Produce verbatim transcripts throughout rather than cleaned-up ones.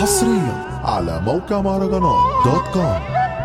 حصريا على موقع مهرجانات دوت كوم.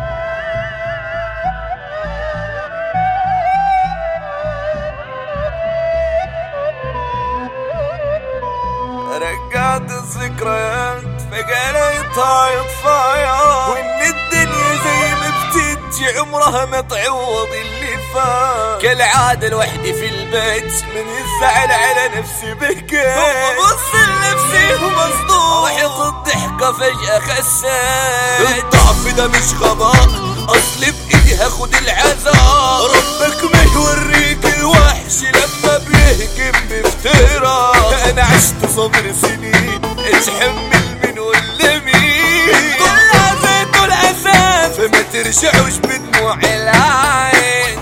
رجعت الذكريات فجأة لقيتها يطفايا، وإن الدنيا زي ما بتجي عمرها ما تعوض اللي فات. كالعادة لوحدي في البيت من الزعل على نفسي بكيت، ببص لنفسي ومصدوم ضحك الضحكة فجأة خسيت. الضعف ده مش غباء، أصلي بإيدي هاخد العذاب. ربك ما يوريك الوحش لما بيهجم بافتراء. أنا عشت صبر سنين اتحمل من ولا مين، كل عزات والأساس فما ترجعوش بدموع العين.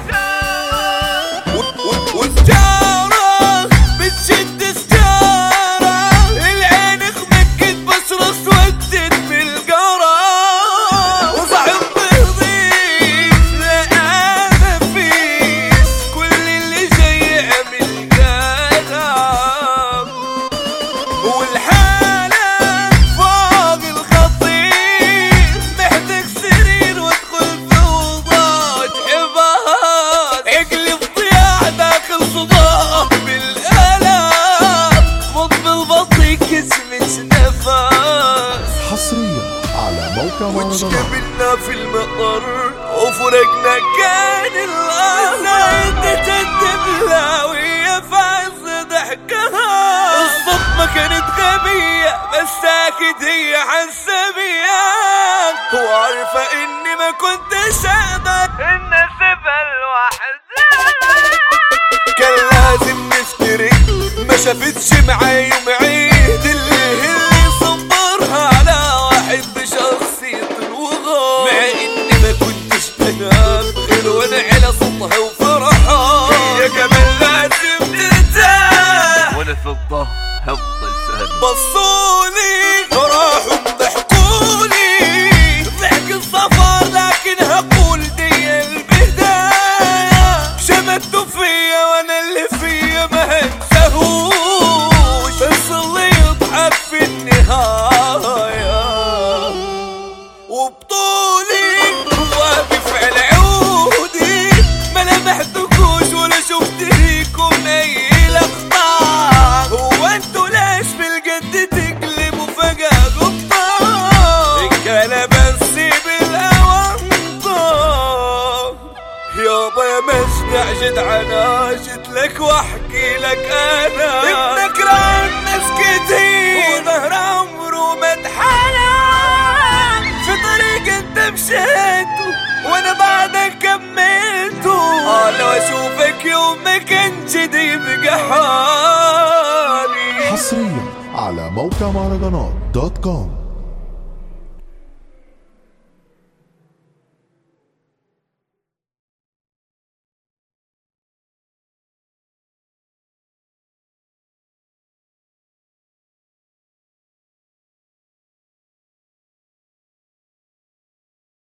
والجارة بتشد ستارة، العين خمكت بس راس ودت بالجارة. وصاحب نظيف لا أنا فيس، كل اللي جاي عمل كلام. والحالة فوق الخطير، محتاج سرير وادخل فوضى تحبها. عقلي بضياع داخل صداع بالآلام، مض بالبطيء كسمة نفس. حصريا على موقع مهرجانات. قابلنا في المطر وفرقنا كان الأثر. انت تدبلا وهي في عز ضحكها. الصدمة كانت غبية بس اكيد هي حاسة بيا، وعارفة اني ما كنتش اقدر ان اسيبها لوحدها. كان لازم نفترق، ما شافتش معاي ومعيد اللي اللي صبرها على واحد بشخصية الوغار. مع اني ما كنتش بنام غير وانا على صوتها وفرحها. يا كمان لازم ترتاح وانا في الظهر هفضل سهل. بصولي راحوا ضحكولي ضحك الصفار، لكن هقول دي البداية. شمتوا فيا وانا اللي فيا ما هنساهوش، بس اللي يضحك في النهاية. وبطولي واقف على عودي، ما لمحتكوش ولا شفت ليكم اي لقطة. هو انتوا ليش بالجد تقلبوا فجأة قطة؟ الكلام نسيب الاونطة. يابا يا مجدع جدعنا، جيت لك واحكي لك انا ابنك ران ناس كتير وظهر عمره ما اتحنى. في طريق انت مشيته وانا بعدك كملته. اه لو اشوفك يوم ما كان جدي يبقى حالي. حصريا على موقع مهرجانات دوت كوم.